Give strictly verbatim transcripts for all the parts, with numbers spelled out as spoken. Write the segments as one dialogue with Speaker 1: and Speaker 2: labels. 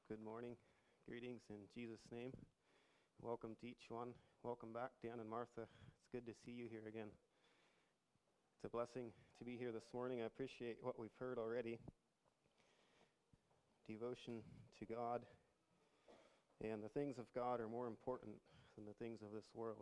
Speaker 1: Good morning. Greetings in Jesus' name. Welcome to each one. Welcome back, Dan and Martha. It's good to see you here again. It's a blessing to be here this morning. I appreciate what we've heard already. Devotion to God. And the things of God are more important than the things of this world.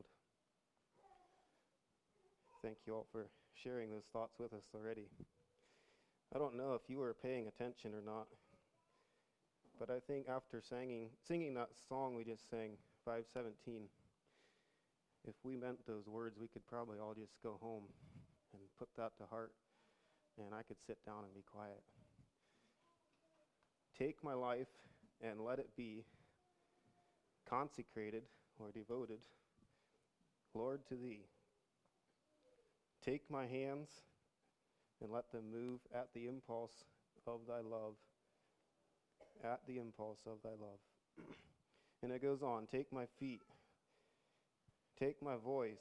Speaker 1: Thank you all for sharing those thoughts with us already. I don't know if you were paying attention or not, but I think after singing, singing that song we just sang, five seventeen, if we meant those words, we could probably all just go home and put that to heart, and I could sit down and be quiet. Take my life and let it be consecrated or devoted, Lord, to Thee. Take my hands and let them move at the impulse of Thy love. At the impulse of Thy love. And it goes on, take my feet, take my voice,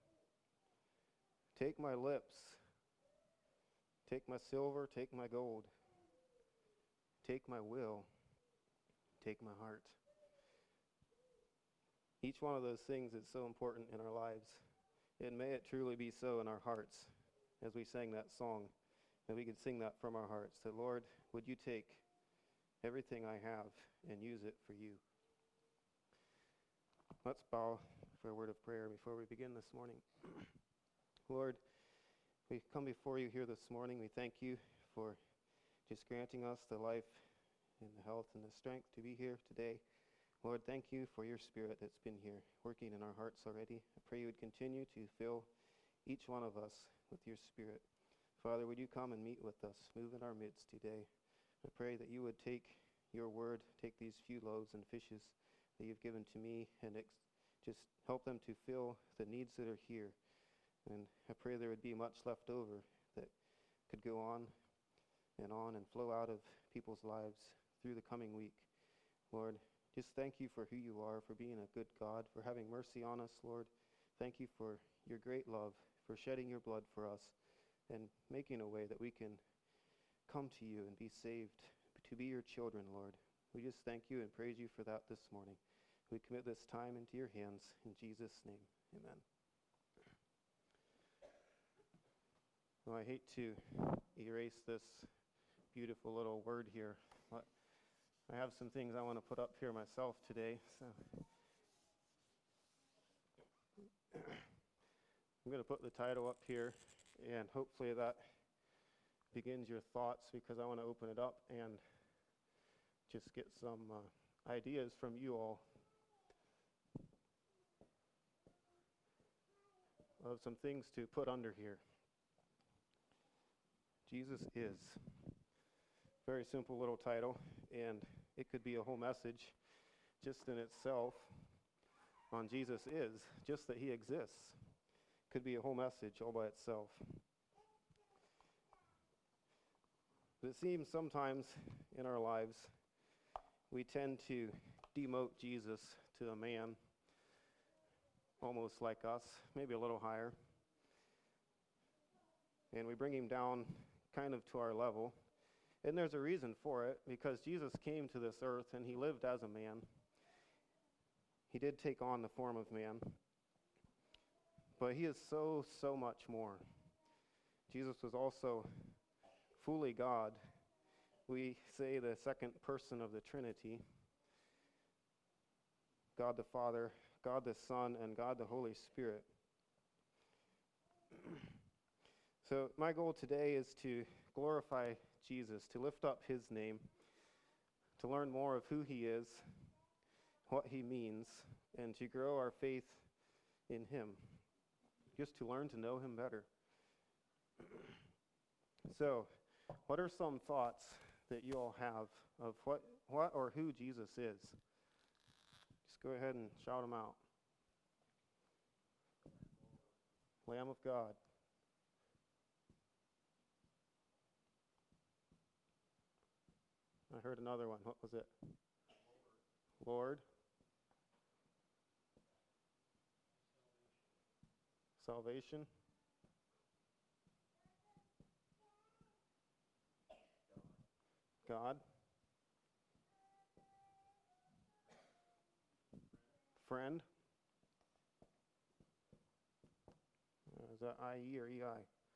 Speaker 1: take my lips, take my silver, take my gold, take my will, take my heart. Each one of those things is so important in our lives. And may it truly be so in our hearts as we sang that song, that we could sing that from our hearts. That, Lord, would you take everything I have and use it for you. Let's bow for a word of prayer before we begin this morning. Lord, we come before you here this morning. We thank you for just granting us the life and the health and the strength to be here today. Lord, thank you for your Spirit that's been here working in our hearts already. I pray you would continue to fill each one of us with your Spirit. Father, would you come and meet with us, move in our midst today. I pray that you would take your word, take these few loaves and fishes that you've given to me, and ex- just help them to fill the needs that are here. And I pray there would be much left over that could go on and on and flow out of people's lives through the coming week. Lord, just thank you for who you are, for being a good God, for having mercy on us, Lord. Thank you for your great love, for shedding your blood for us and making a way that we can come to you and be saved, to be your children, Lord. We just thank you and praise you for that this morning. We commit this time into your hands in Jesus' name. Amen. Well, I hate to erase this beautiful little word here, but I have some things I want to put up here myself today. So I'm going to put the title up here, and hopefully that begins your thoughts, because I want to open it up and just get some uh, ideas from you all of some things to put under here. Jesus is. Very simple little title, and it could be a whole message just in itself on Jesus is, just that he exists. Could be a whole message all by itself. But it seems sometimes in our lives we tend to demote Jesus to a man almost like us, maybe a little higher. And we bring him down kind of to our level. And there's a reason for it, because Jesus came to this earth and he lived as a man. He did take on the form of man. But he is so, so much more. Jesus was also fully God. We say the second person of the Trinity. God the Father, God the Son, and God the Holy Spirit. So my goal today is to glorify Jesus, to lift up his name, to learn more of who he is, what he means, and to grow our faith in him, just to learn to know him better. So, what are some thoughts that you all have of what, what or who Jesus is? Just go ahead and shout them out. Lamb of God. I heard another one. What was it? Lord. Salvation. God. friend. Uh, is that I E or E I?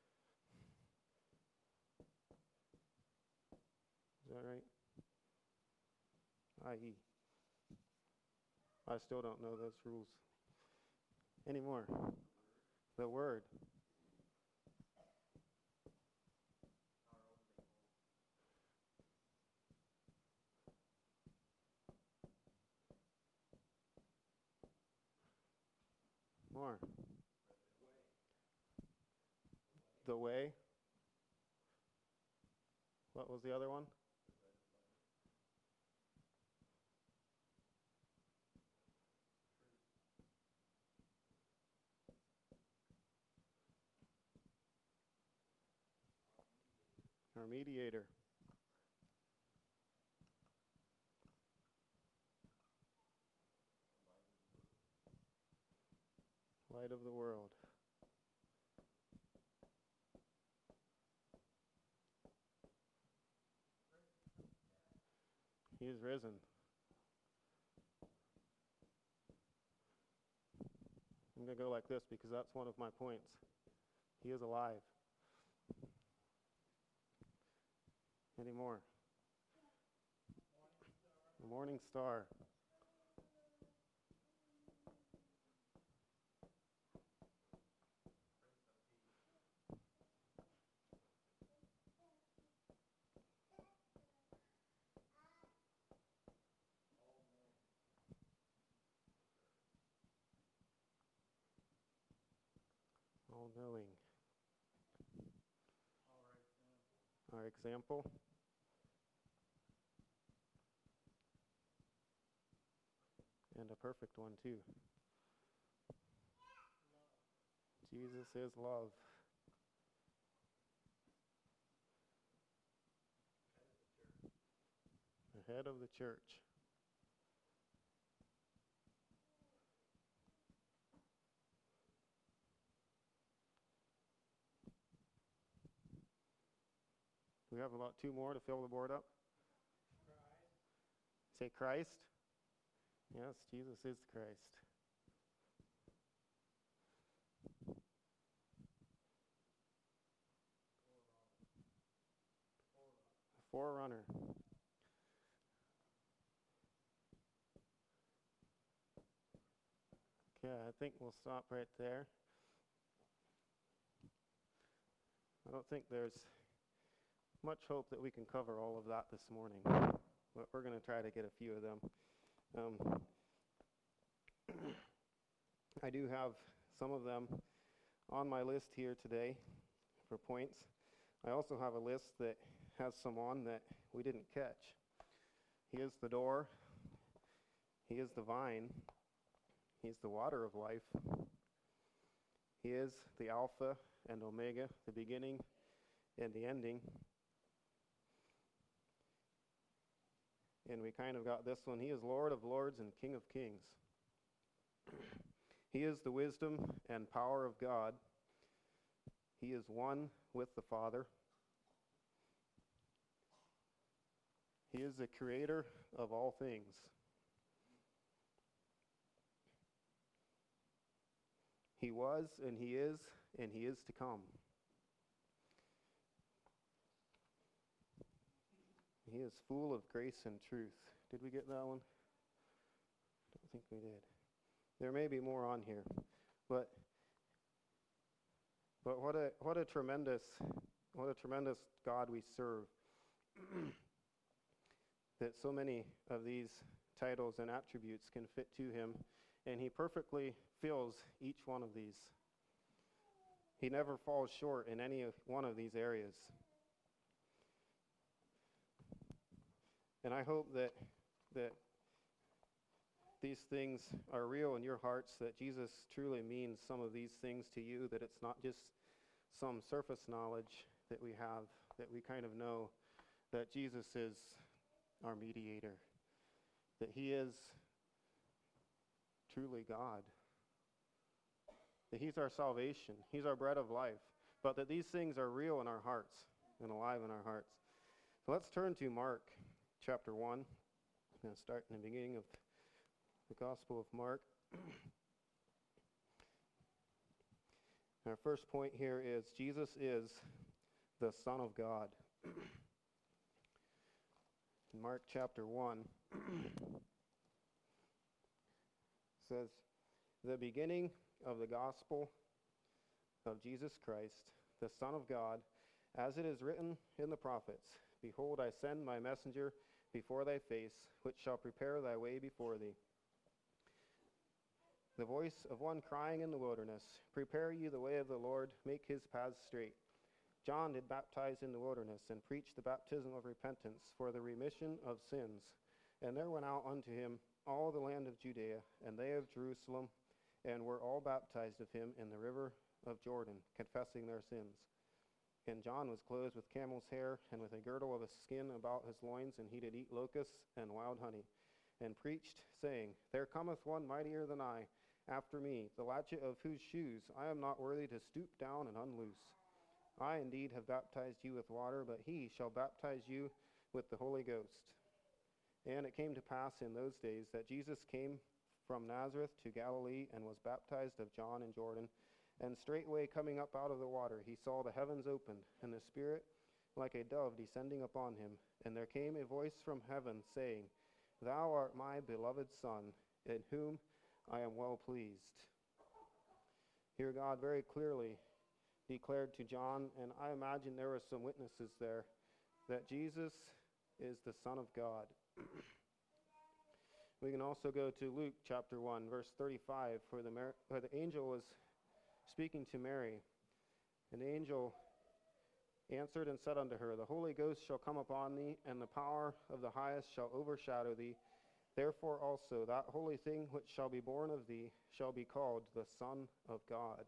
Speaker 1: Is that right? I E. I still don't know those rules anymore. The Word. More. The way. What was the other one? Our mediator. Light of the world. He is risen. I'm going to go like this because that's one of my points. He is alive. Any more? The morning star. All knowing. Our example. And a perfect one too. Jesus is love. The head of the church. We have about two more to fill the board up. Christ. Say Christ. Yes, Jesus is Christ. Forerunner. Okay, I think we'll stop right there. I don't think there's much hope that we can cover all of that this morning, but we're going to try to get a few of them. Um, I do have some of them on my list here today for points. I also have a list that has some on that we didn't catch. He is the door. He is the vine. He's the water of life. He is the Alpha and Omega, the beginning and the ending. And we kind of got this one. He is Lord of lords and King of kings. He is the wisdom and power of God. He is one with the Father. He is the creator of all things. He was, and he is, and he is to come. He is full of grace and truth. Did we get that one? I don't think we did. There may be more on here, but but what a what a tremendous what a tremendous God we serve. That so many of these titles and attributes can fit to him, and he perfectly fills each one of these. He never falls short in any of one of these areas. And I hope that that these things are real in your hearts, that Jesus truly means some of these things to you, that it's not just some surface knowledge that we have, that we kind of know that Jesus is our mediator, that he is truly God, that he's our salvation, he's our bread of life, but that these things are real in our hearts and alive in our hearts. So let's turn to Mark chapter one. I'm going to start in the beginning of the Gospel of Mark. Our first point here is Jesus is the Son of God. In Mark chapter one, says, the beginning of the gospel of Jesus Christ, the Son of God, as it is written in the prophets, behold, I send my messenger before thy face, which shall prepare thy way before thee. The voice of one crying in the wilderness, prepare ye the way of the Lord, make his paths straight. John did baptize in the wilderness, and preached the baptism of repentance for the remission of sins. And there went out unto him all the land of Judea, and they of Jerusalem, and were all baptized of him in the river of Jordan, confessing their sins. And John was clothed with camel's hair, and with a girdle of a skin about his loins, and he did eat locusts and wild honey, and preached, saying, There cometh one mightier than I, after me, the latchet of whose shoes I am not worthy to stoop down and unloose. I indeed have baptized you with water, but he shall baptize you with the Holy Ghost. And it came to pass in those days that Jesus came from Nazareth to Galilee, and was baptized of John in Jordan. And straightway coming up out of the water, he saw the heavens opened, and the Spirit like a dove descending upon him. And there came a voice from heaven, saying, Thou art my beloved Son, in whom I am well pleased. Here God very clearly declared to John, and I imagine there were some witnesses there, that Jesus is the Son of God. We can also go to Luke chapter one, verse thirty-five, where the, Mar- where the angel was speaking to Mary. And the angel answered and said unto her, The Holy Ghost shall come upon thee, and the power of the highest shall overshadow thee. Therefore also that holy thing which shall be born of thee shall be called the Son of God.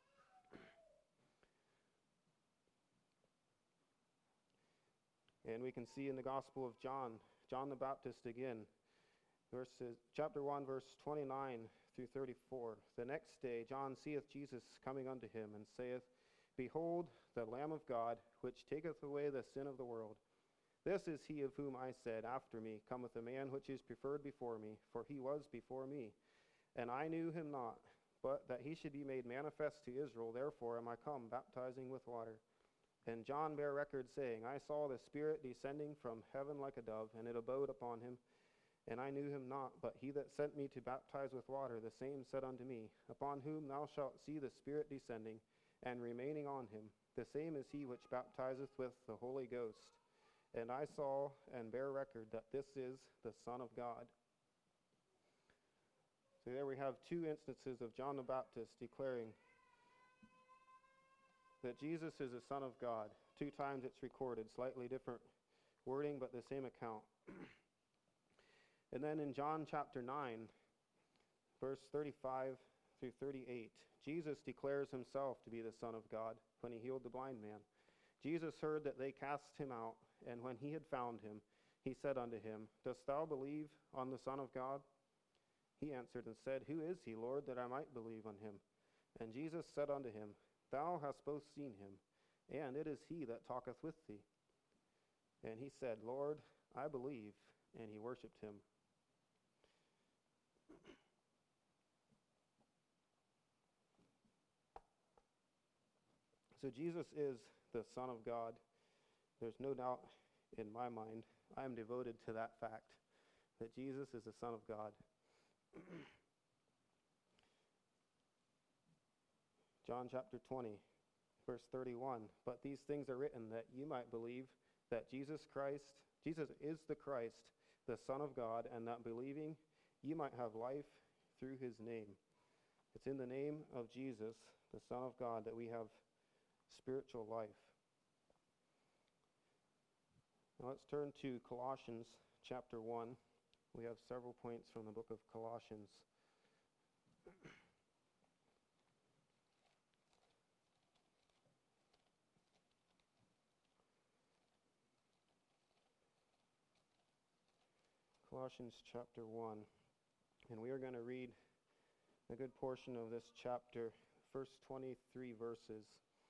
Speaker 1: And we can see in the Gospel of John, John the Baptist again, verses, chapter one, verse twenty-nine through thirty-four. The next day John seeth Jesus coming unto him, and saith, Behold, the Lamb of God, which taketh away the sin of the world. This is he of whom I said, After me cometh a man which is preferred before me, for he was before me. And I knew him not, but that he should be made manifest to Israel. Therefore am I come, baptizing with water. And John bare record, saying, I saw the Spirit descending from heaven like a dove, and it abode upon him. And I knew him not, but he that sent me to baptize with water, the same said unto me, Upon whom thou shalt see the Spirit descending, and remaining on him, the same is he which baptizeth with the Holy Ghost. And I saw and bear record that this is the Son of God. So there we have two instances of John the Baptist declaring that Jesus is the Son of God. Two times it's recorded, slightly different wording, but the same account. And then in John chapter nine, verse thirty-five through thirty-eight, Jesus declares himself to be the Son of God when he healed the blind man. Jesus heard that they cast him out, and when he had found him, he said unto him, Dost thou believe on the Son of God? He answered and said, Who is he, Lord, that I might believe on him? And Jesus said unto him, Thou hast both seen him, and it is he that talketh with thee. And he said, Lord, I believe, and he worshipped him. So Jesus is the Son of God. There's no doubt in my mind. I am devoted to that fact, that Jesus is the Son of God. John chapter twenty, verse thirty-one, But these things are written that ye might believe that Jesus Christ, Jesus is the Christ, the Son of God, and that believing ye might have life through his name. It's in the name of Jesus, the Son of God, that we have spiritual life. Now let's turn to Colossians chapter one. We have several points from the book of Colossians. Colossians chapter one. And we are going to read a good portion of this chapter, first twenty-three verses,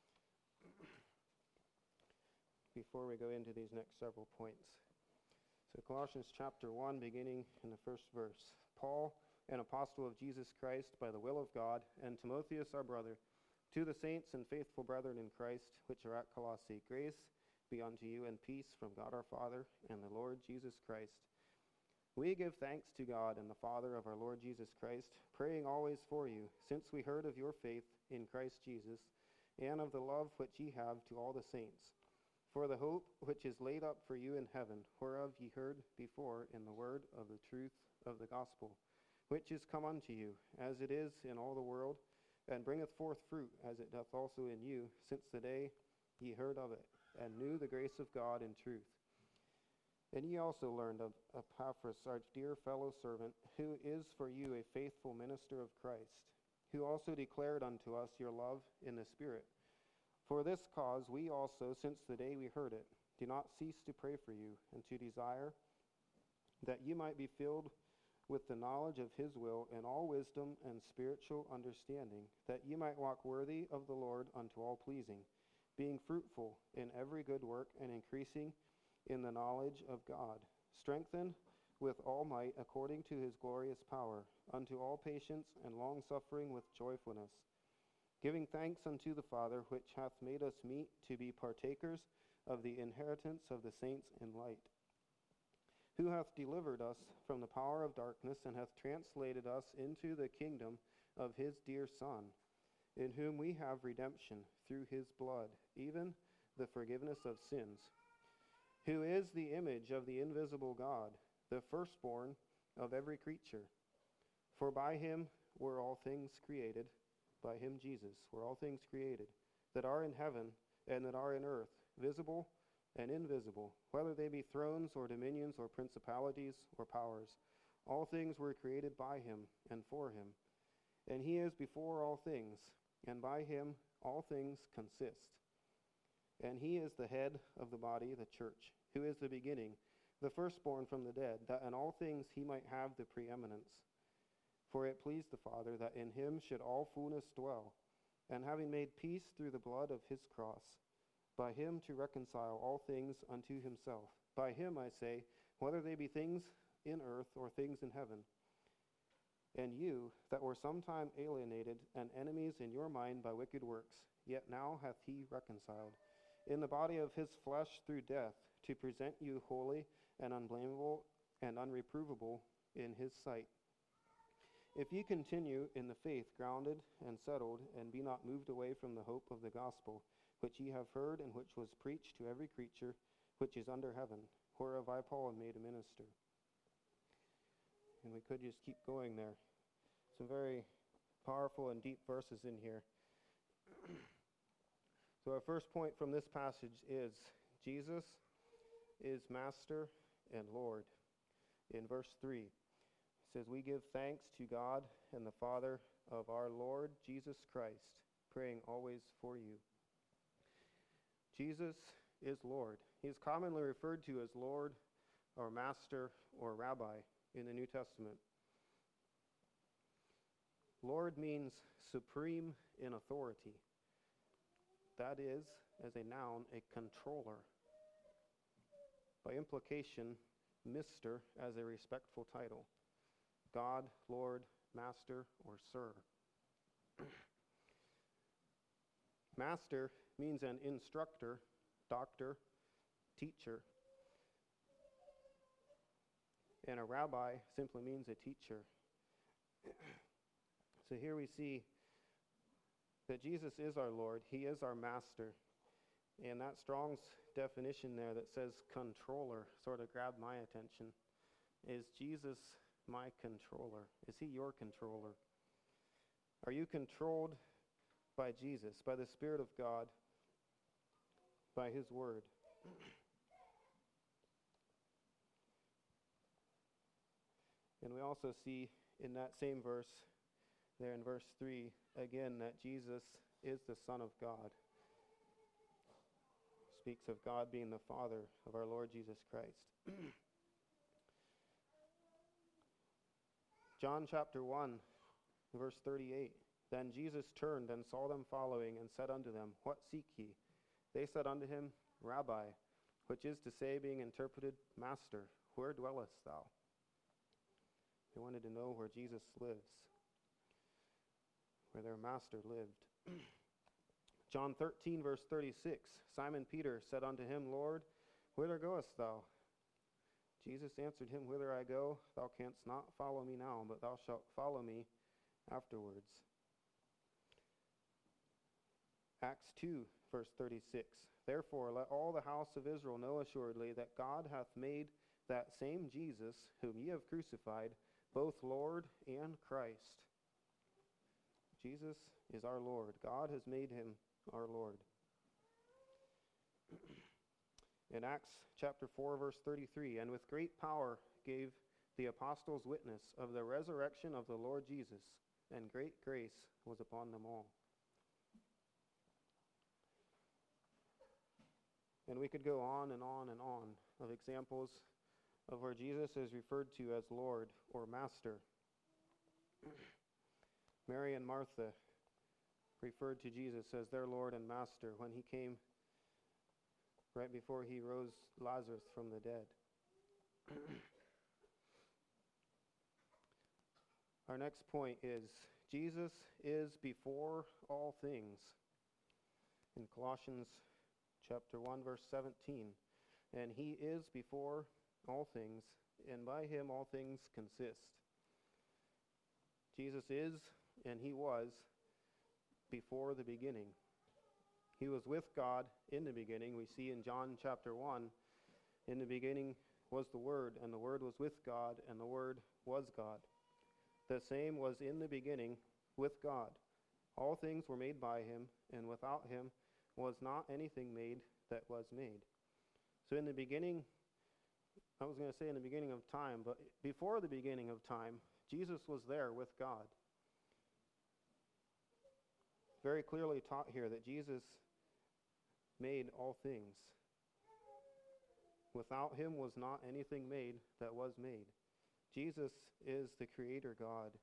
Speaker 1: before we go into these next several points. So Colossians chapter one, beginning in the first verse. Paul, an apostle of Jesus Christ by the will of God, and Timotheus our brother, to the saints and faithful brethren in Christ, which are at Colossae, grace be unto you and peace from God our Father and the Lord Jesus Christ. We give thanks to God and the Father of our Lord Jesus Christ, praying always for you, since we heard of your faith in Christ Jesus, and of the love which ye have to all the saints, for the hope which is laid up for you in heaven, whereof ye heard before in the word of the truth of the gospel, which is come unto you, as it is in all the world, and bringeth forth fruit, as it doth also in you, since the day ye heard of it, and knew the grace of God in truth. And ye also learned of Epaphras, our dear fellow servant, who is for you a faithful minister of Christ, who also declared unto us your love in the Spirit. For this cause we also, since the day we heard it, do not cease to pray for you, and to desire that ye might be filled with the knowledge of his will in all wisdom and spiritual understanding, that ye might walk worthy of the Lord unto all pleasing, being fruitful in every good work, and increasing in the knowledge of God, strengthened with all might according to his glorious power, unto all patience and long-suffering with joyfulness, giving thanks unto the Father, which hath made us meet to be partakers of the inheritance of the saints in light, who hath delivered us from the power of darkness, and hath translated us into the kingdom of his dear Son, in whom we have redemption through his blood, even the forgiveness of sins, who is the image of the invisible God, the firstborn of every creature. For by him were all things created, by him Jesus were all things created, that are in heaven and that are in earth, visible and invisible, whether they be thrones or dominions or principalities or powers. All things were created by him and for him. And he is before all things, and by him all things consist. And he is the head of the body, the church, who is the beginning, the firstborn from the dead, that in all things he might have the preeminence. For it pleased the Father that in him should all fullness dwell, and having made peace through the blood of his cross, by him to reconcile all things unto himself. By him, I say, whether they be things in earth or things in heaven. And you, that were sometime alienated and enemies in your mind by wicked works, yet now hath he reconciled, in the body of his flesh through death, to present you holy and unblameable and unreprovable in his sight. If ye continue in the faith, grounded and settled, and be not moved away from the hope of the gospel, which ye have heard, and which was preached to every creature which is under heaven, whereof I, Paul, am made a minister. And we could just keep going there. Some very powerful and deep verses in here. So our first point from this passage is Jesus is Master and Lord. In verse three, it says, we give thanks to God and the Father of our Lord Jesus Christ, praying always for you. Jesus is Lord. He is commonly referred to as Lord or Master or Rabbi in the New Testament. Lord means supreme in authority. That is, as a noun, a controller. By implication, Mister as a respectful title. God, Lord, Master, or Sir. Master means an instructor, doctor, teacher. And a rabbi simply means a teacher. So here we see that Jesus is our Lord. He is our Master. And that Strong's definition there that says controller sort of grabbed my attention. Is Jesus my controller? Is he your controller? Are you controlled by Jesus, by the Spirit of God, by his word? And we also see in that same verse, there in verse three, again, that Jesus is the Son of God. Speaks of God being the Father of our Lord Jesus Christ. John chapter one, verse thirty-eight. Then Jesus turned and saw them following, and said unto them, What seek ye? They said unto him, Rabbi, which is to say, being interpreted, Master, where dwellest thou? They wanted to know where Jesus lives, where their master lived. John thirteen, verse thirty-six, Simon Peter said unto him, Lord, whither goest thou? Jesus answered him, Whither I go, thou canst not follow me now, but thou shalt follow me afterwards. Acts two, verse thirty-six, Therefore let all the house of Israel know assuredly that God hath made that same Jesus, whom ye have crucified, both Lord and Christ. Jesus is our Lord. God has made him our Lord. In Acts chapter four, verse thirty-three, And with great power gave the apostles witness of the resurrection of the Lord Jesus, and great grace was upon them all. And we could go on and on and on of examples of where Jesus is referred to as Lord or Master. Mary and Martha referred to Jesus as their Lord and Master when he came right before he rose Lazarus from the dead. Our next point is Jesus is before all things. In Colossians chapter one, verse seventeen, And he is before all things, and by him all things consist. Jesus is, and he was, before the beginning. He was with God in the beginning. We see in John chapter one, in the beginning was the Word, and the Word was with God, and the Word was God. The same was in the beginning with God. All things were made by him, and without him was not anything made that was made. So in the beginning, I was going to say in the beginning of time, but before the beginning of time, Jesus was there with God. Very clearly taught here that Jesus made all things. Without him was not anything made that was made. Jesus is the Creator God.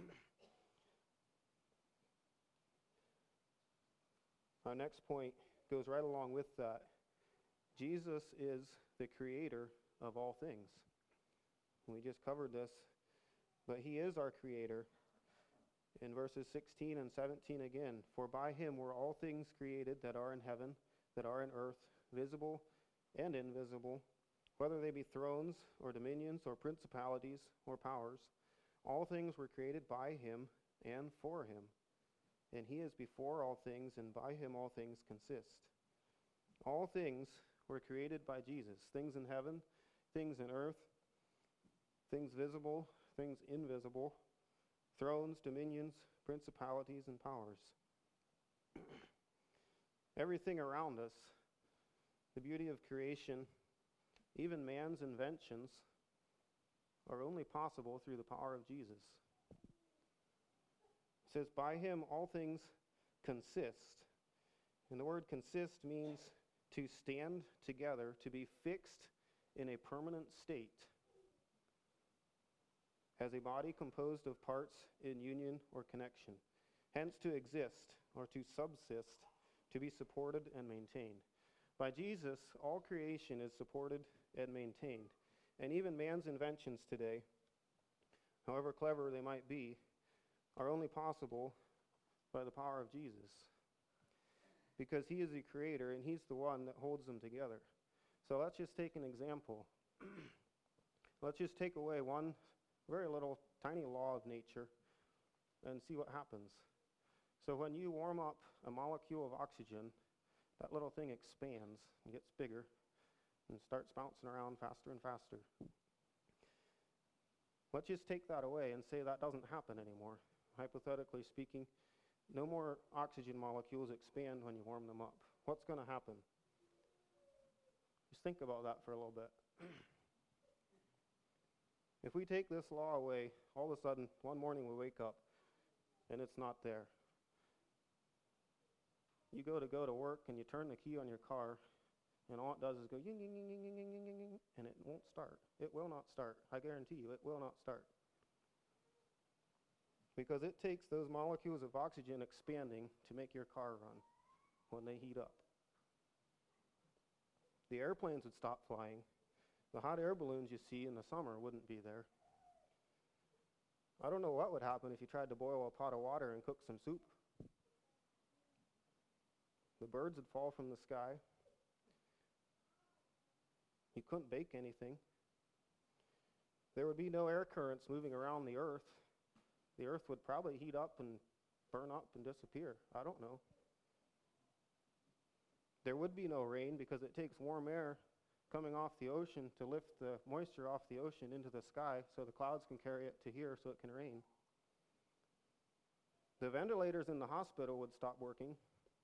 Speaker 1: Our next point goes right along with that. Jesus is the Creator of all things. We just covered this, but he is our Creator. In verses sixteen and seventeen again, For by him were all things created that are in heaven, that are in earth, visible and invisible, whether they be thrones or dominions or principalities or powers. All things were created by him and for him. And he is before all things, and by him all things consist. All things were created by Jesus, things in heaven, things in earth, things visible, things invisible, thrones, dominions, principalities, and powers. Everything around us, the beauty of creation, even man's inventions, are only possible through the power of Jesus. It says, by him all things consist. And the word consist means to stand together, to be fixed in a permanent state, as a body composed of parts in union or connection. Hence to exist, or to subsist, to be supported and maintained. By Jesus, all creation is supported and maintained. And even man's inventions today, however clever they might be, are only possible by the power of Jesus. Because he is the Creator, and he's the one that holds them together. So let's just take an example. Let's just take away one very little tiny law of nature and see what happens. So when you warm up a molecule of oxygen, that little thing expands and gets bigger and starts bouncing around faster and faster. Let's just take that away and say that doesn't happen anymore. Hypothetically speaking, no more oxygen molecules expand when you warm them up. What's going to happen? Just think about that for a little bit. If we take this law away, all of a sudden, one morning we wake up and it's not there. You go to go to work and you turn the key on your car, and all it does is go ying, ying, ying, ying, ying, ying, ying, and it won't start. It will not start. I guarantee you, it will not start. Because it takes those molecules of oxygen expanding to make your car run when they heat up. The airplanes would stop flying. The hot air balloons you see in the summer wouldn't be there. I don't know what would happen if you tried to boil a pot of water and cook some soup. The birds would fall from the sky. You couldn't bake anything. There would be no air currents moving around the earth. The earth would probably heat up and burn up and disappear. I don't know. There would be no rain because it takes warm air coming off the ocean to lift the moisture off the ocean into the sky so the clouds can carry it to here so it can rain. The ventilators in the hospital would stop working.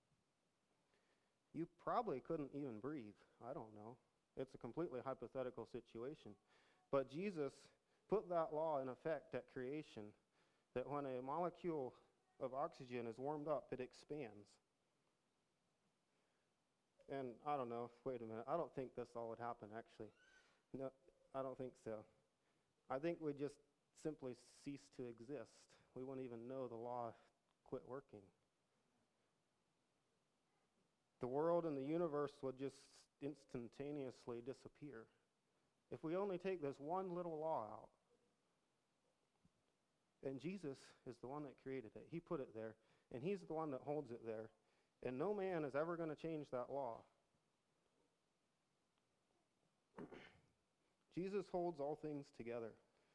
Speaker 1: You probably couldn't even breathe. I don't know. It's a completely hypothetical situation. But Jesus put that law in effect at creation, that when a molecule of oxygen is warmed up, it expands. And I don't know, wait a minute, I don't think this all would happen, actually. No, I don't think so. I think we just simply cease to exist. We wouldn't even know the law quit working. The world and the universe would just instantaneously disappear. If we only take this one little law out. And Jesus is the one that created it. He put it there, and he's the one that holds it there. And no man is ever going to change that law. Jesus holds all things together.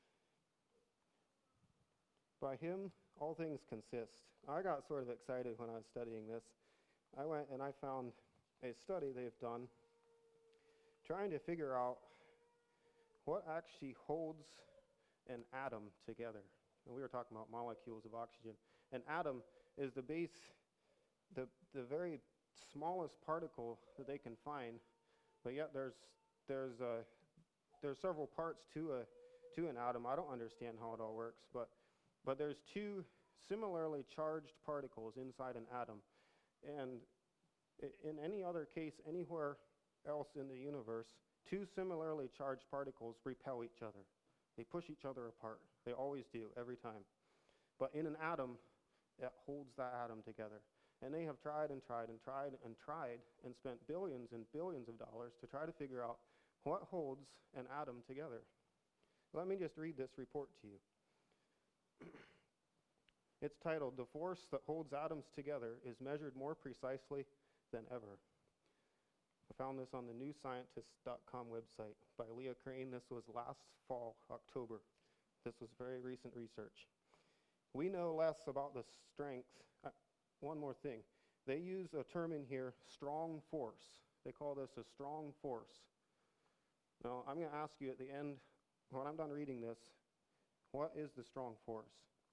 Speaker 1: By him, all things consist. I got sort of excited when I was studying this. I went and I found a study they've done trying to figure out what actually holds an atom together. And we were talking about molecules of oxygen. An atom is the base, the the very smallest particle that they can find, but yet there's there's uh, there's several parts to a to an atom. I don't understand how it all works, but but there's two similarly charged particles inside an atom, and in any other case anywhere else in the universe, two similarly charged particles repel each other. They push each other apart. They always do, every time. But in an atom, it holds that atom together. And they have tried and tried and tried and tried and spent billions and billions of dollars to try to figure out what holds an atom together. Let me just read this report to you. It's titled, "The Force That Holds Atoms Together is Measured More Precisely Than Ever." I found this on the new scientist dot com website by Leah Crane. This was last fall, October. This was very recent research. We know less about the strength. Uh, one more thing. They use a term in here, strong force. They call this a strong force. Now, I'm going to ask you at the end, when I'm done reading this, what is the strong force?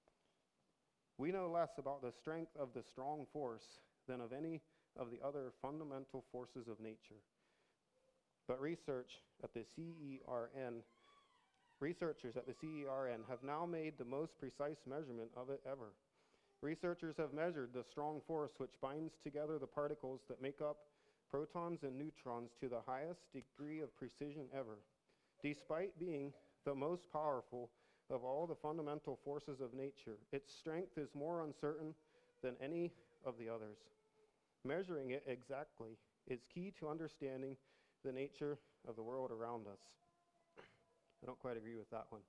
Speaker 1: We know less about the strength of the strong force than of any of the other fundamental forces of nature. But research at the C E R N, researchers at the C E R N have now made the most precise measurement of it ever. Researchers have measured the strong force which binds together the particles that make up protons and neutrons to the highest degree of precision ever. Despite being the most powerful of all the fundamental forces of nature, its strength is more uncertain than any of the others. Measuring it exactly is key to understanding the nature of the world around us. I don't quite agree with that one.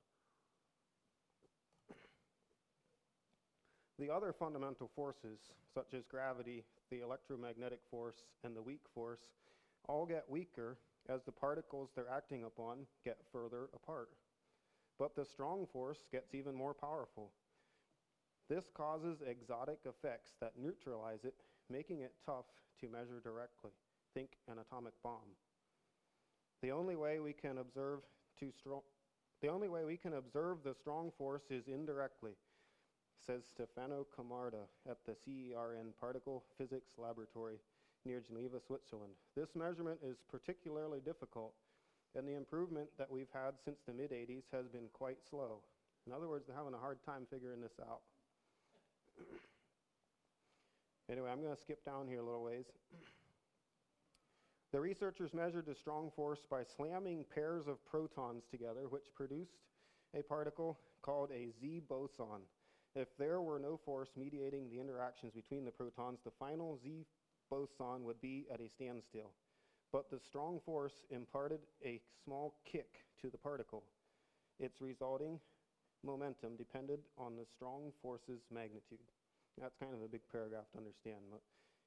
Speaker 1: The other fundamental forces, such as gravity, the electromagnetic force, and the weak force, all get weaker as the particles they're acting upon get further apart. But the strong force gets even more powerful. This causes exotic effects that neutralize it, making it tough to measure directly. Think an atomic bomb. The only way we can observe too strong, the only way we can observe the strong force is indirectly, says Stefano Camarda at the C E R N Particle Physics Laboratory near Geneva, Switzerland. This measurement is particularly difficult, and the improvement that we've had since the mid eighties has been quite slow. In other words, they're having a hard time figuring this out. Anyway, I'm going to skip down here a little ways. The researchers measured the strong force by slamming pairs of protons together, which produced a particle called a Z boson. If there were no force mediating the interactions between the protons, the final Z boson would be at a standstill. But the strong force imparted a small kick to the particle. Its resulting momentum depended on the strong force's magnitude. That's kind of a big paragraph to understand. But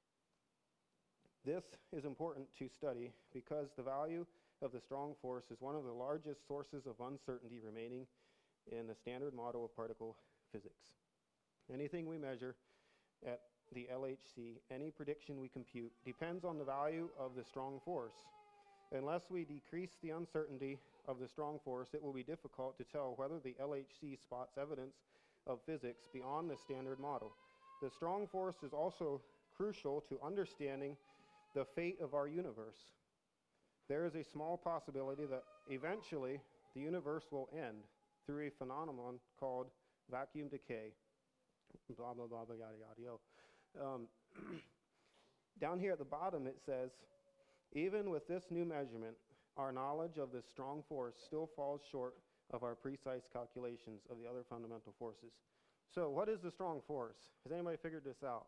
Speaker 1: this is important to study because the value of the strong force is one of the largest sources of uncertainty remaining in the standard model of particle physics. Anything we measure at the L H C, any prediction we compute, depends on the value of the strong force. Unless we decrease the uncertainty of the strong force, it will be difficult to tell whether the L H C spots evidence of physics beyond the standard model. The strong force is also crucial to understanding the fate of our universe. There is a small possibility that eventually the universe will end through a phenomenon called vacuum decay. Blah, blah, blah, blah, yada, yada, yo. Um, down here at the bottom it says, even with this new measurement, our knowledge of this strong force still falls short of our precise calculations of the other fundamental forces. So what is the strong force? Has anybody figured this out?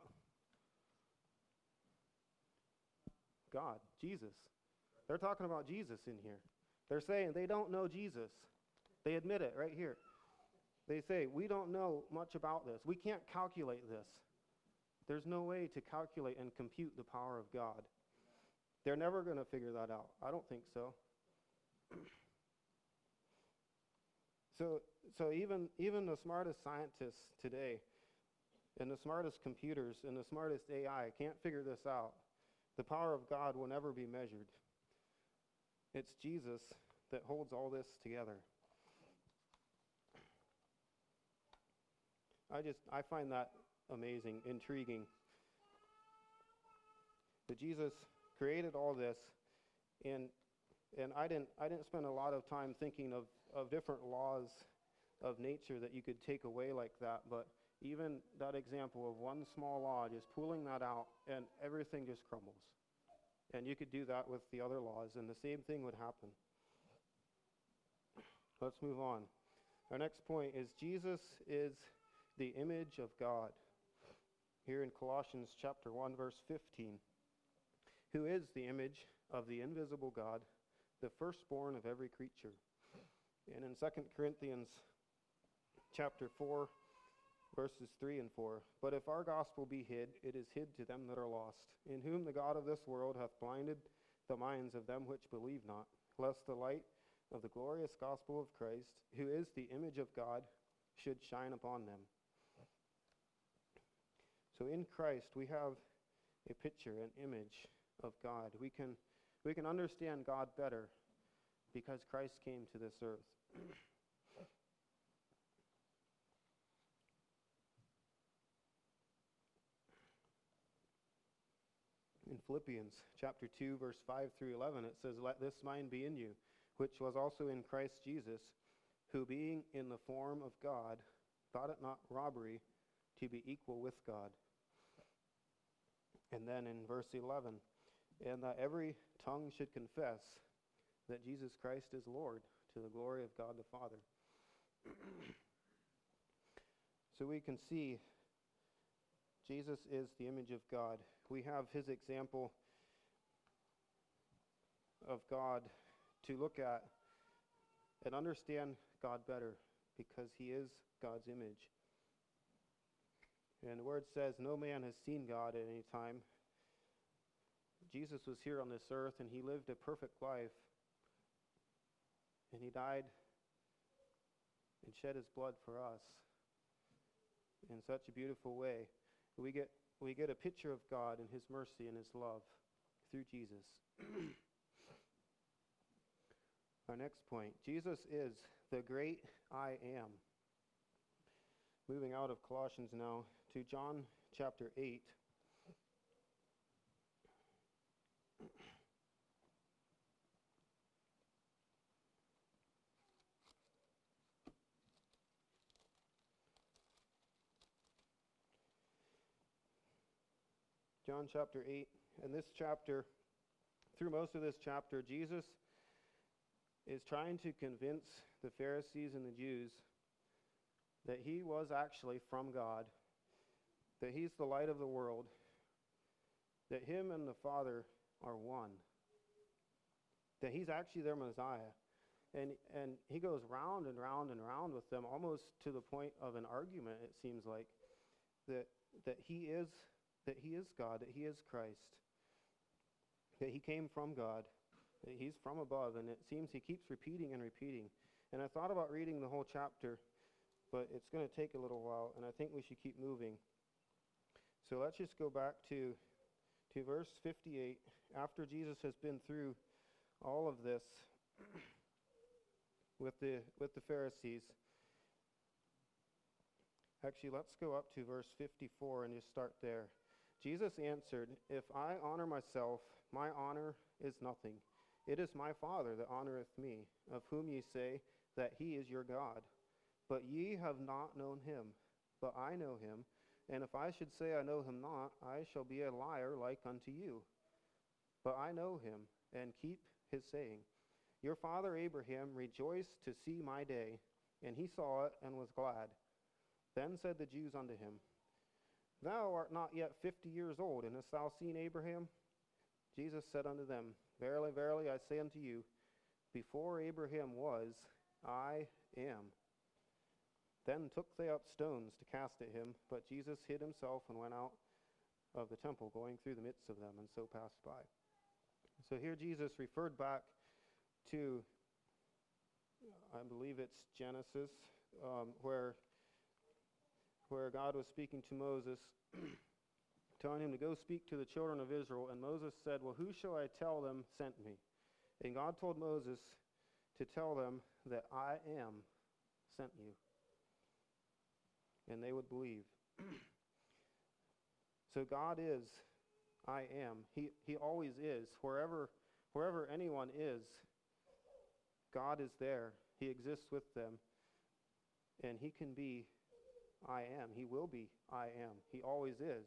Speaker 1: God, Jesus. They're talking about Jesus in here. They're saying they don't know Jesus. They admit it right here. They say, we don't know much about this. We can't calculate this. There's no way to calculate and compute the power of God. They're never going to figure that out. I don't think so. So, so even, even the smartest scientists today, and the smartest computers, and the smartest A I can't figure this out. The power of God will never be measured. It's Jesus that holds all this together. I just, I find that amazing, intriguing. That Jesus created all this, and and I didn't I didn't spend a lot of time thinking of, of different laws of nature that you could take away like that, but even that example of one small law, just pulling that out, and everything just crumbles. And you could do that with the other laws, and the same thing would happen. Let's move on. Our next point is Jesus is the image of God. Here in Colossians chapter one, verse fifteen, who is the image of the invisible God, the firstborn of every creature. And in Second Corinthians chapter four, verses three and four, but if our gospel be hid, it is hid to them that are lost, in whom the God of this world hath blinded the minds of them which believe not, lest the light of the glorious gospel of Christ, who is the image of God, should shine upon them. So in Christ we have a picture, an image of God. We can, we can understand God better because Christ came to this earth. In Philippians chapter two, verse five through eleven, it says, let this mind be in you, which was also in Christ Jesus, who being in the form of God, thought it not robbery to be equal with God. And then in verse eleven, and that every tongue should confess that Jesus Christ is Lord, to the glory of God the Father. So we can see Jesus is the image of God. We have his example of God to look at and understand God better because he is God's image. And the word says, no man has seen God at any time. Jesus was here on this earth and he lived a perfect life. And he died and shed his blood for us in such a beautiful way. We get, we get a picture of God and his mercy and his love through Jesus. Our next point, Jesus is the great I am. Moving out of Colossians now to John chapter eight. John chapter eight, and this chapter, through most of this chapter, Jesus is trying to convince the Pharisees and the Jews that he was actually from God, that he's the light of the world, that him and the Father are one, that he's actually their Messiah, And and he goes round and round and round with them, almost to the point of an argument, it seems like, that that he is that he is God, that he is Christ, that he came from God, that he's from above, and it seems he keeps repeating and repeating. And I thought about reading the whole chapter, but it's going to take a little while, and I think we should keep moving. So let's just go back to to verse fifty-eight. After Jesus has been through all of this with the with the Pharisees. Actually, let's go up to verse fifty-four and just start there. Jesus answered, "If I honor myself, my honor is nothing. It is my Father that honoreth me, of whom ye say that he is your God. But ye have not known him, but I know him. And if I should say I know him not, I shall be a liar like unto you. But I know him, and keep his saying. Your father Abraham rejoiced to see my day, and he saw it and was glad. Then said the Jews unto him, Thou art not yet fifty years old, and hast thou seen Abraham? Jesus said unto them, Verily, verily, I say unto you, before Abraham was, I am. Then took they up stones to cast at him, but Jesus hid himself and went out of the temple, going through the midst of them, and so passed by." So here Jesus referred back to, I believe it's Genesis, um, where where God was speaking to Moses, telling him to go speak to the children of Israel. And Moses said, "Well, who shall I tell them sent me?" And God told Moses to tell them that I am sent you. And they would believe. So God is, I am. He he always is. Wherever wherever anyone is, God is there. He exists with them. And he can be, I am. He will be, I am. He always is.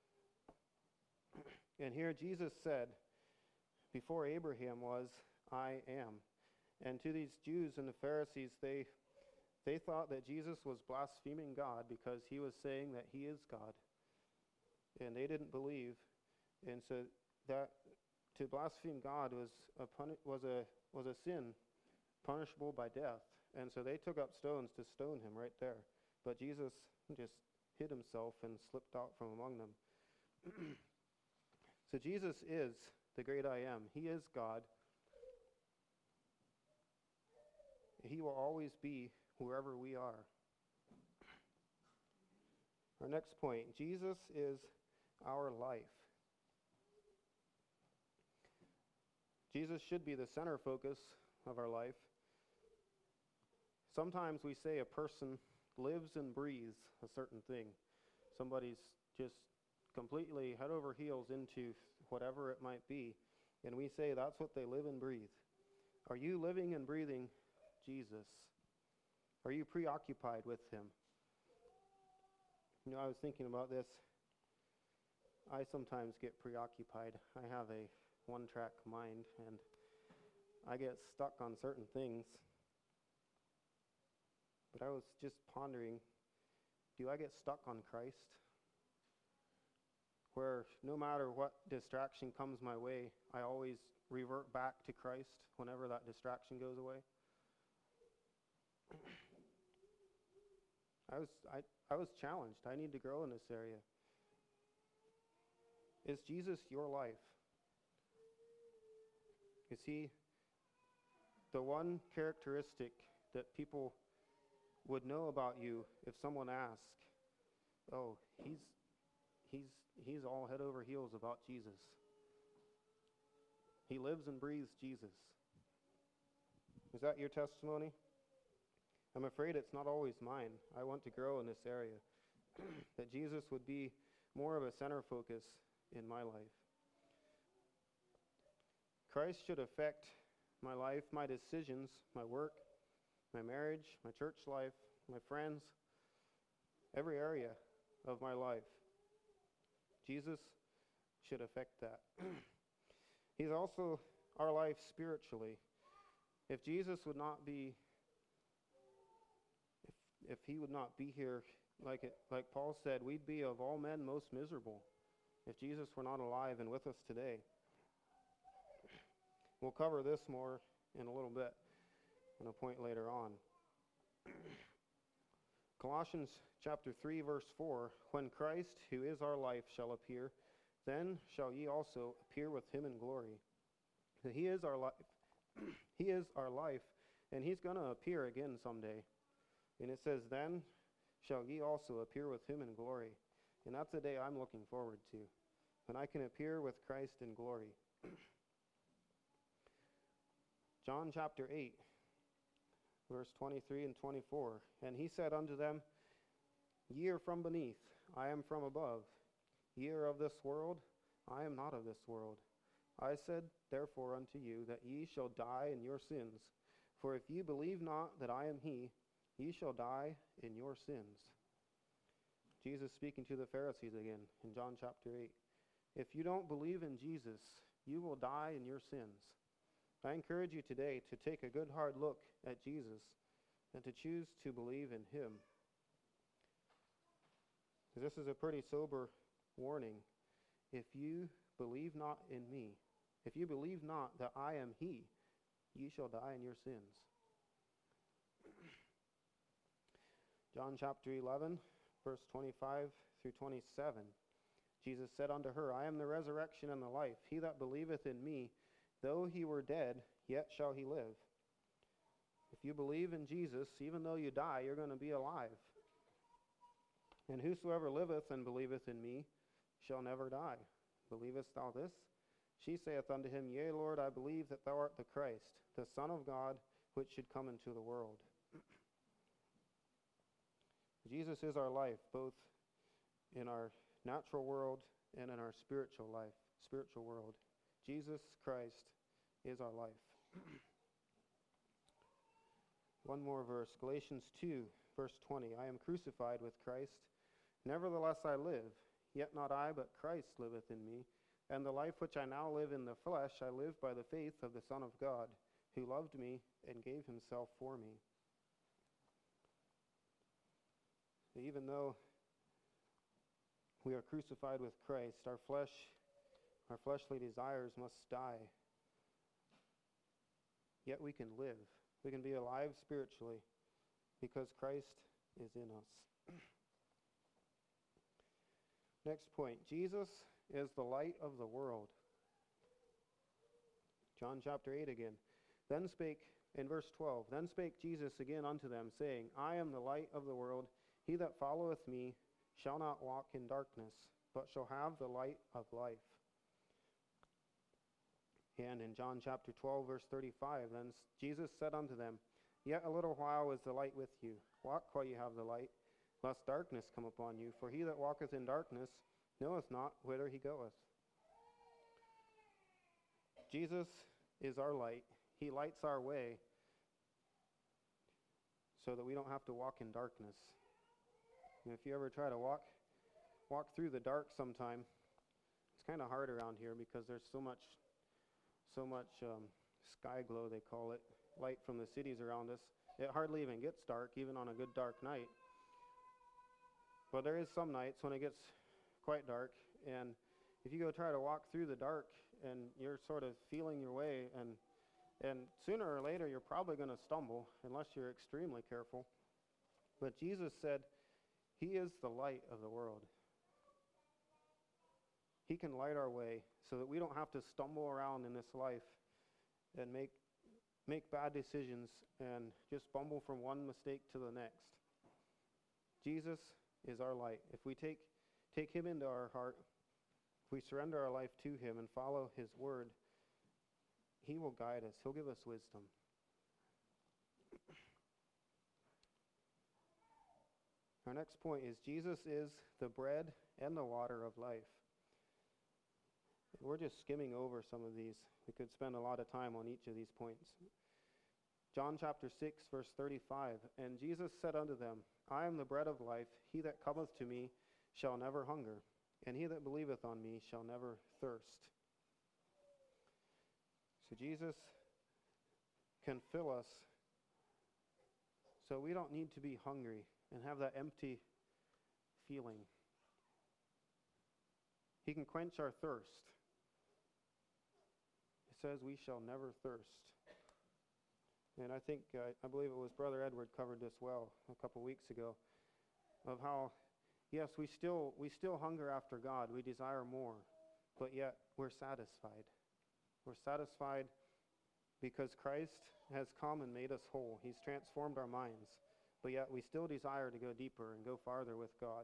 Speaker 1: And here Jesus said, before Abraham was, I am. And to these Jews and the Pharisees, they they thought that Jesus was blaspheming God because he was saying that he is God. And they didn't believe. And so that to blaspheme God was a puni- was a was a sin punishable by death. And so they took up stones to stone him right there. But Jesus just hid himself and slipped out from among them. So Jesus is the great I am. He is God. He will always be wherever we are. Our next point, Jesus is our life. Jesus should be the center focus of our life. Sometimes we say a person lives and breathes a certain thing. Somebody's just completely head over heels into whatever it might be, and we say that's what they live and breathe. Are you living and breathing Jesus? Are you preoccupied with him? You know, I was thinking about this. I sometimes get preoccupied. I have a one-track mind, and I get stuck on certain things. But I was just pondering, do I get stuck on Christ? Where no matter what distraction comes my way, I always revert back to Christ whenever that distraction goes away. I was I, I was challenged. I need to grow in this area. Is Jesus your life? Is he the one characteristic that people would know about you if someone asked, oh, he's he's he's all head over heels about Jesus. He lives and breathes Jesus. Is that your testimony? I'm afraid it's not always mine. I want to grow in this area. That Jesus would be more of a center focus in my life. Christ should affect my life, my decisions, my work, my marriage, my church life, my friends, every area of my life. Jesus should affect that. He's also our life spiritually. If Jesus would not be, if, if he would not be here, like it, like Paul said, we'd be of all men most miserable if Jesus were not alive and with us today. We'll cover this more in a little bit. and a point later on. Colossians chapter three, verse four, when Christ, who is our life, shall appear, then shall ye also appear with him in glory. So he is our life. He is our life, and he's going to appear again someday. And it says, then shall ye also appear with him in glory. And that's the day I'm looking forward to, when I can appear with Christ in glory. John chapter eight, verse twenty-three and twenty-four. And he said unto them, Ye are from beneath, I am from above. Ye are of this world, I am not of this world. I said therefore unto you, that ye shall die in your sins. For if ye believe not that I am he, ye shall die in your sins. Jesus speaking to the Pharisees again in John chapter eight. If you don't believe in Jesus, you will die in your sins. I encourage you today to take a good hard look at Jesus and to choose to believe in him. This is a pretty sober warning. If you believe not in me, if you believe not that I am he, ye shall die in your sins. John chapter eleven, verse twenty-five through twenty-seven. Jesus said unto her, I am the resurrection and the life. He that believeth in me, though he were dead, yet shall he live. If you believe in Jesus, even though you die, you're going to be alive. And whosoever liveth and believeth in me shall never die. Believest thou this? She saith unto him, Yea, Lord, I believe that thou art the Christ, the Son of God, which should come into the world. Jesus is our life, both in our natural world and in our spiritual life, spiritual world. Jesus Christ is our life. One more verse, Galatians two, verse twenty. I am crucified with Christ. Nevertheless I live, yet not I, but Christ liveth in me. And the life which I now live in the flesh, I live by the faith of the Son of God, who loved me and gave himself for me. Even though we are crucified with Christ, our flesh, our fleshly desires must die. Yet we can live. We can be alive spiritually because Christ is in us. Next point, Jesus is the light of the world. John chapter eight again. Then spake, in verse twelve, Then spake Jesus again unto them, saying, I am the light of the world. He that followeth me shall not walk in darkness, but shall have the light of life. And in John chapter twelve, verse thirty-five, Then Jesus said unto them, Yet a little while is the light with you. Walk while you have the light, lest darkness come upon you. For he that walketh in darkness knoweth not whither he goeth. Jesus is our light. He lights our way so that we don't have to walk in darkness. And if you ever try to walk walk through the dark sometime, it's kind of hard around here because there's so much so much um, sky glow, they call it, light from the cities around us. It hardly even gets dark, even on a good dark night. But there is some nights when it gets quite dark, and if you go try to walk through the dark and you're sort of feeling your way, and and sooner or later you're probably going to stumble unless you're extremely careful. But Jesus said he is the light of the world. He can light our way so that we don't have to stumble around in this life and make make bad decisions and just bumble from one mistake to the next. Jesus is our light. If we take take him into our heart, if we surrender our life to him and follow his word, he will guide us. He'll give us wisdom. Our next point is Jesus is the bread and the water of life. We're just skimming over some of these. We could spend a lot of time on each of these points. John chapter six, verse thirty-five, And Jesus said unto them, I am the bread of life. He that cometh to me shall never hunger, and he that believeth on me shall never thirst. So Jesus can fill us so we don't need to be hungry and have that empty feeling. He can quench our thirst. It says we shall never thirst. And I think, uh, I believe it was Brother Edward covered this well a couple weeks ago, of how, yes, we still, we still hunger after God. We desire more, but yet we're satisfied. We're satisfied because Christ has come and made us whole. He's transformed our minds, but yet we still desire to go deeper and go farther with God.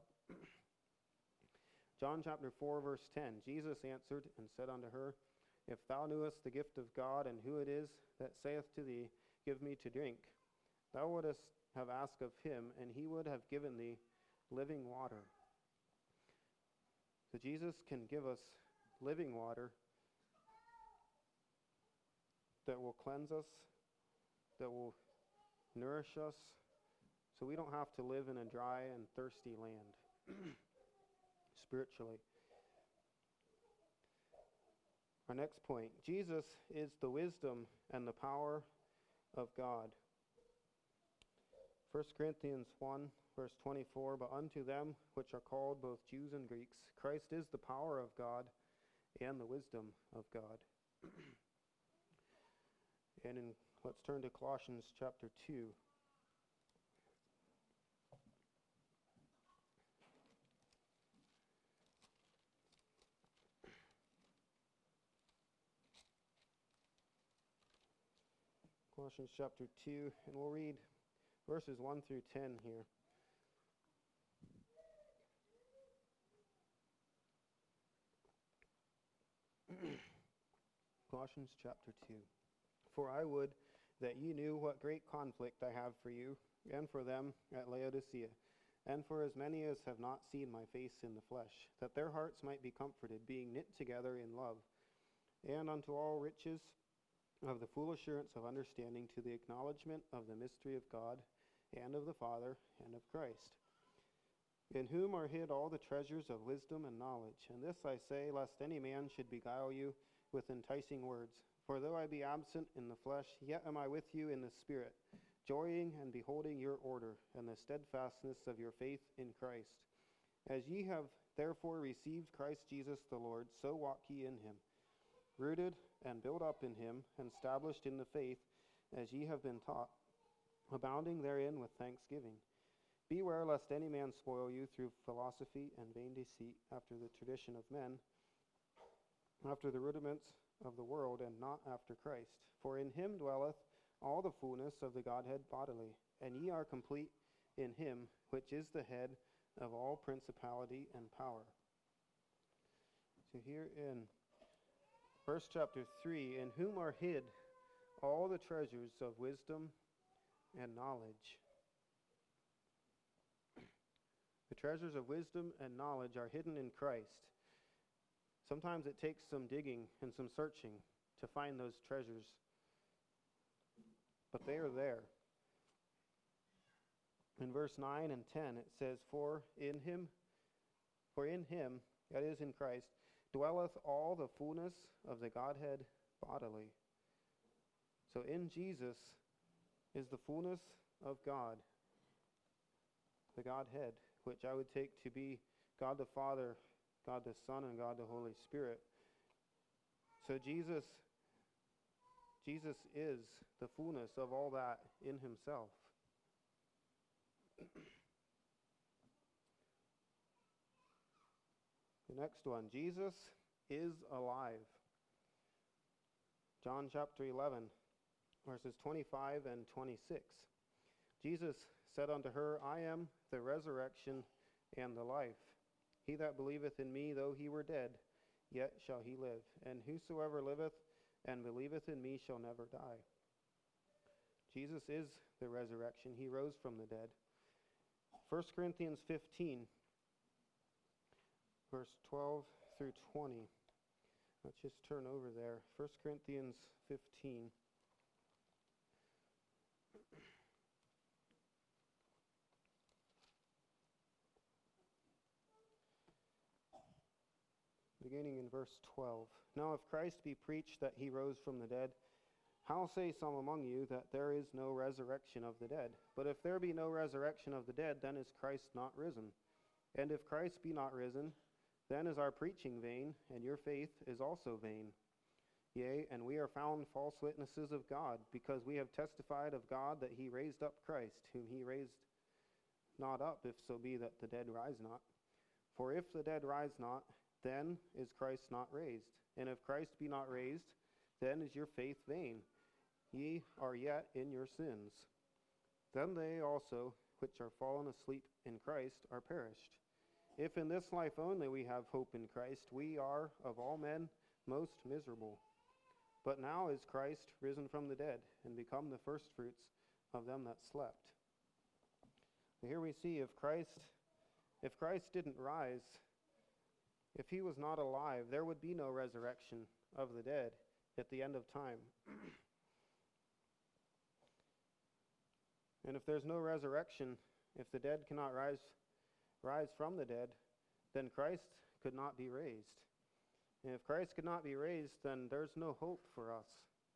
Speaker 1: John chapter four, verse ten, Jesus answered and said unto her, If thou knewest the gift of God, and who it is that saith to thee, Give me to drink, thou wouldest have asked of him, and he would have given thee living water. So Jesus can give us living water that will cleanse us, that will nourish us, so we don't have to live in a dry and thirsty land spiritually. Our next point, Jesus is the wisdom and the power of God. First Corinthians one, verse twenty-four, But unto them which are called both Jews and Greeks, Christ is the power of God and the wisdom of God. And in, let's turn to Colossians chapter two. Colossians chapter two, and we'll read verses one through ten here. Colossians chapter two. For I would that ye knew what great conflict I have for you, and for them at Laodicea, and for as many as have not seen my face in the flesh, that their hearts might be comforted, being knit together in love, and unto all riches of the full assurance of understanding, to the acknowledgement of the mystery of God, and of the Father, and of Christ, in whom are hid all the treasures of wisdom and knowledge. And this I say, lest any man should beguile you with enticing words. For though I be absent in the flesh, yet am I with you in the Spirit, joying and beholding your order, and the steadfastness of your faith in Christ. As ye have therefore received Christ Jesus the Lord, so walk ye in him, rooted and built up in him, and established in the faith, as ye have been taught, abounding therein with thanksgiving. Beware lest any man spoil you through philosophy and vain deceit, after the tradition of men, after the rudiments of the world, and not after Christ. For in him dwelleth all the fullness of the Godhead bodily, and ye are complete in him, which is the head of all principality and power. So here in verse chapter three, in whom are hid all the treasures of wisdom and knowledge. The treasures of wisdom and knowledge are hidden in Christ. Sometimes it takes some digging and some searching to find those treasures, but they are there. In verse nine and ten it says, For in him, for in him, that is in Christ, dwelleth all the fullness of the Godhead bodily. So in Jesus is the fullness of God, the Godhead, which I would take to be God the Father, God the Son, and God the Holy Spirit. So Jesus, Jesus is the fullness of all that in himself. The next one, Jesus is alive. John chapter eleven, verses twenty-five and twenty-six. Jesus said unto her, I am the resurrection and the life. He that believeth in me, though he were dead, yet shall he live. And whosoever liveth and believeth in me shall never die. Jesus is the resurrection. He rose from the dead. First Corinthians fifteen, verse twelve through twenty. Let's just turn over there. First Corinthians fifteen. Beginning in verse twelve. Now if Christ be preached that he rose from the dead, how say some among you that there is no resurrection of the dead? But if there be no resurrection of the dead, then is Christ not risen. And if Christ be not risen, then is our preaching vain, and your faith is also vain. Yea, and we are found false witnesses of God, because we have testified of God that he raised up Christ, whom he raised not up, if so be that the dead rise not. For if the dead rise not, then is Christ not raised. And if Christ be not raised, then is your faith vain. Ye are yet in your sins. Then they also, which are fallen asleep in Christ, are perished. If in this life only we have hope in Christ, we are of all men most miserable. But now is Christ risen from the dead, and become the firstfruits of them that slept. Here we see if Christ, if Christ didn't rise, if he was not alive, there would be no resurrection of the dead at the end of time. And if there's no resurrection, if the dead cannot rise, rise from the dead, then Christ could not be raised. And if Christ could not be raised, then there's no hope for us.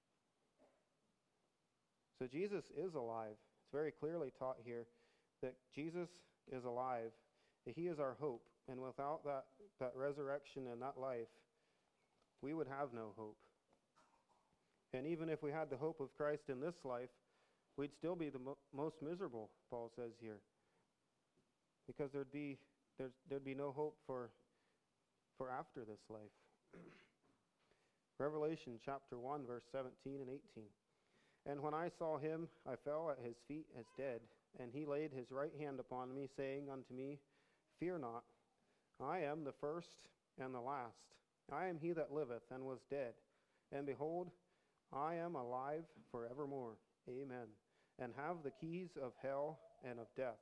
Speaker 1: So Jesus is alive. It's very clearly taught here that Jesus is alive, that he is our hope. And without that, that resurrection and that life, we would have no hope. And even if we had the hope of Christ in this life, we'd still be the mo- most miserable, Paul says here. Because there'd be, there's, there'd be no hope for, for after this life. Revelation chapter one, verse seventeen and eighteen. And when I saw him, I fell at his feet as dead. And he laid his right hand upon me, saying unto me, Fear not, I am the first and the last. I am he that liveth and was dead. And behold, I am alive forevermore. Amen. And have the keys of hell and of death.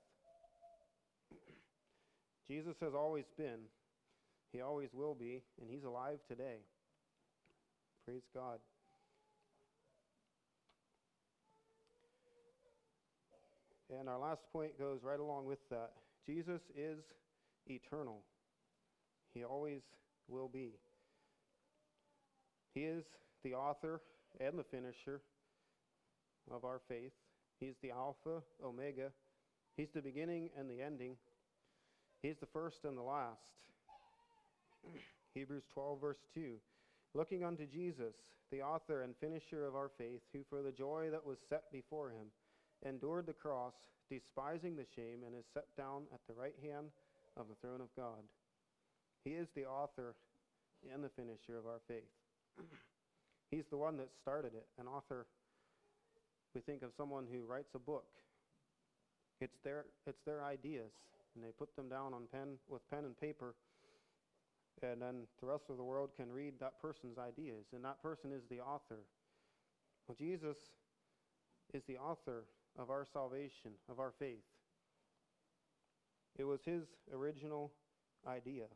Speaker 1: Jesus has always been. He always will be, and he's alive today. Praise God. And our last point goes right along with that. Jesus is eternal. He always will be. He is the author and the finisher of our faith. He's the Alpha, Omega. He's the beginning and the ending. He's the first and the last. Hebrews twelve, verse two. Looking unto Jesus, the author and finisher of our faith, who for the joy that was set before him endured the cross, despising the shame, and is set down at the right hand of the throne of God. He is the author and the finisher of our faith. He's the one that started it. An author, we think of someone who writes a book. It's their, it's their ideas, and they put them down on pen with pen and paper, and then the rest of the world can read that person's ideas, and that person is the author. Well, Jesus is the author of our salvation, of our faith. It was his original idea.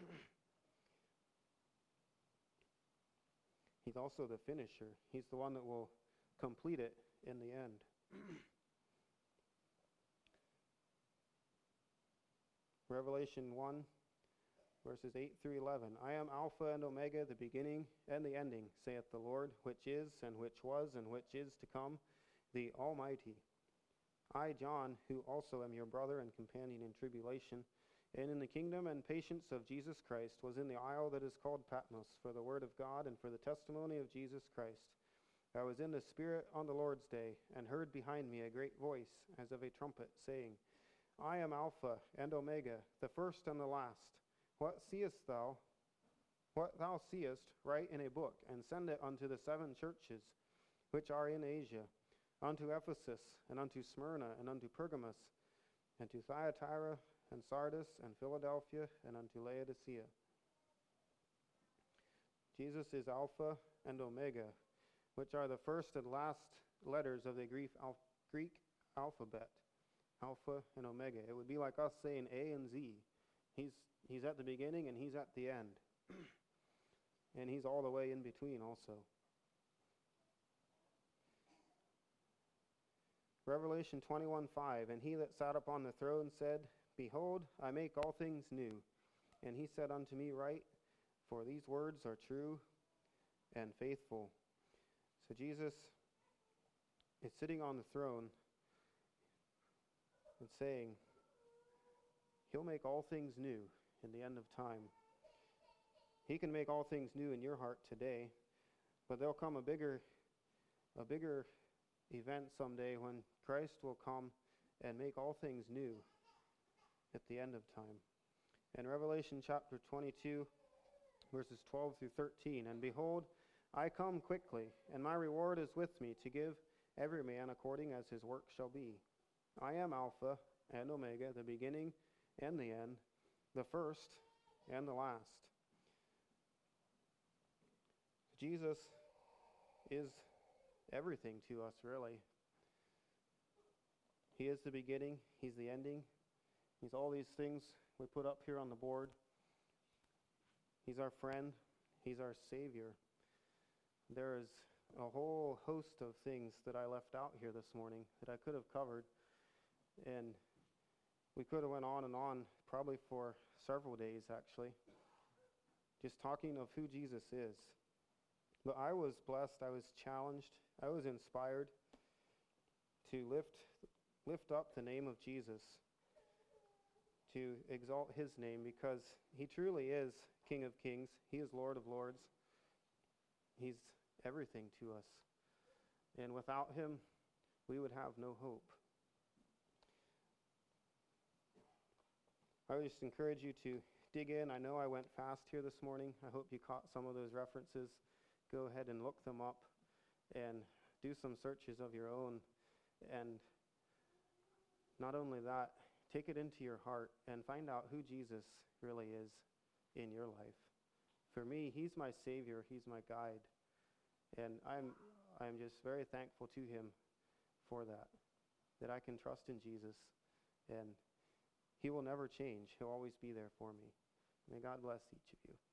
Speaker 1: He's also the finisher. He's the one that will complete it in the end. Revelation one, verses eight through eleven. I am Alpha and Omega, the beginning and the ending, saith the Lord, which is, and which was, and which is to come, the Almighty. I, John, who also am your brother and companion in tribulation, and in the kingdom and patience of Jesus Christ, was in the isle that is called Patmos, for the word of God and for the testimony of Jesus Christ. I was in the Spirit on the Lord's day, and heard behind me a great voice, as of a trumpet, saying, I am Alpha and Omega, the first and the last. What seest thou? What thou seest, write in a book, and send it unto the seven churches which are in Asia, unto Ephesus, and unto Smyrna, and unto Pergamos, and to Thyatira, and Sardis, and Philadelphia, and unto Laodicea. Jesus is Alpha and Omega, which are the first and last letters of the Greek, al- Greek alphabet. Alpha and Omega. It would be like us saying A and Z. He's, he's at the beginning and he's at the end. And he's all the way in between also. Revelation twenty-one five. And he that sat upon the throne said, Behold, I make all things new. And he said unto me, Write, for these words are true and faithful. So Jesus is sitting on the throne and saying, he'll make all things new in the end of time. He can make all things new in your heart today. But there'll come a bigger, a bigger event someday when Christ will come and make all things new at the end of time. In Revelation chapter twenty-two, verses twelve through thirteen, and behold, I come quickly, and my reward is with me to give every man according as his work shall be. I am Alpha and Omega, the beginning and the end, the first and the last. Jesus is everything to us, really. He is the beginning, He's the ending. He's all these things we put up here on the board. He's our friend. He's our Savior. There is a whole host of things that I left out here this morning that I could have covered, and we could have went on and on, probably for several days actually, just talking of who Jesus is. But I was blessed, I was challenged, I was inspired to lift lift up the name of Jesus, to exalt His name, because He truly is King of Kings. He is Lord of Lords. He's everything to us. And without Him, we would have no hope. I would just encourage you to dig in. I know I went fast here this morning. I hope you caught some of those references. Go ahead and look them up and do some searches of your own. And not only that, take it into your heart and find out who Jesus really is in your life. For me, He's my Savior. He's my guide. And I'm I'm just very thankful to Him for that, that I can trust in Jesus. And He will never change. He'll always be there for me. May God bless each of you.